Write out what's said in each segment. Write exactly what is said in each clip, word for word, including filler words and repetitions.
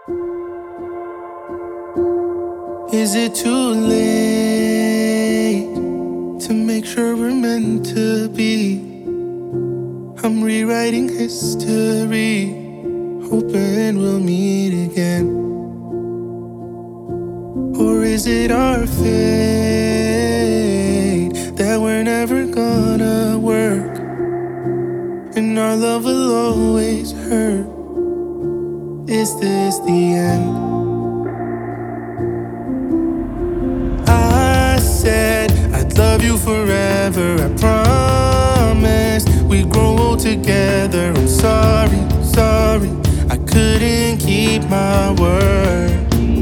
Is it too late to make sure we're meant to be? I'm rewriting history, hoping we'll meet again. Or is it our fate that we're never gonna work, and our love will always hurt? Is this the end? I said I'd love you forever, I promised we'd grow old together. I'm sorry, sorry, I couldn't keep my word.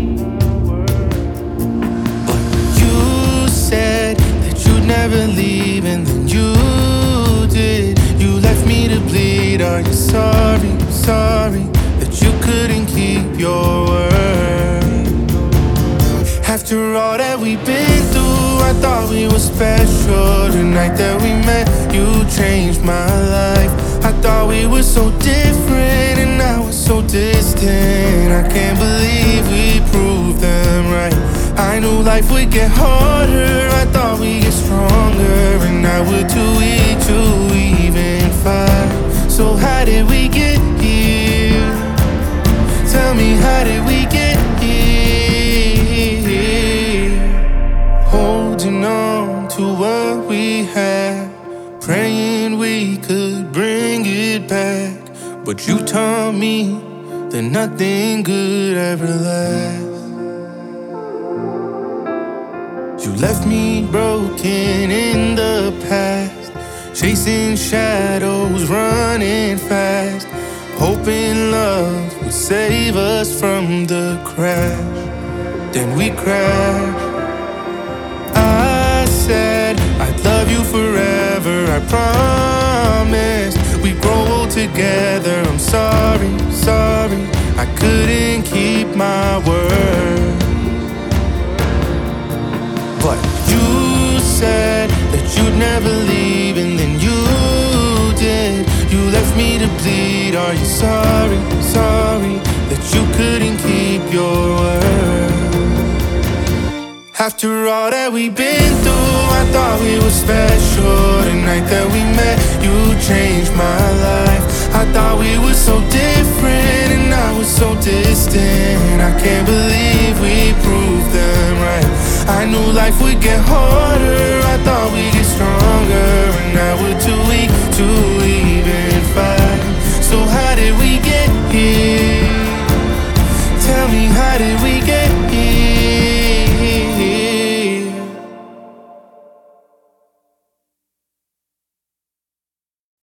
But you said that you'd never leave, and then you did. You left me to bleed. Are you sorry, sorry that you couldn't keep your word? After all that we've been through, I thought we were special. The night that we met, you changed my life. I thought we were so different, and now we're so distant. I can't believe we proved them right. I knew life would get harder, I thought we'd get stronger, and now we're too weak to even fight. So how did we get here? Tell me, how did we get here? Holding on to what we had, praying we could bring it back. But you taught me that nothing good ever lasts. You left me broken in the past, chasing shadows, running fast, hoping love would save us from the crash. Then we crashed. I said I'd love you forever, I promised we'd grow old together. I'm sorry, sorry, I couldn't keep my word. But you said that you'd never leave, and then you did. You left me to bleed. Are you sorry, sorry that you couldn't keep your word? After all that we've been through, I thought we were special. The night that we met, you changed my life. I thought we were so different, and now we're so distant. I can't believe we proved them right. I knew life would get harder, I thought we'd get stronger, and now we're too weak to even fight. So how did we get here? Tell me, how did we get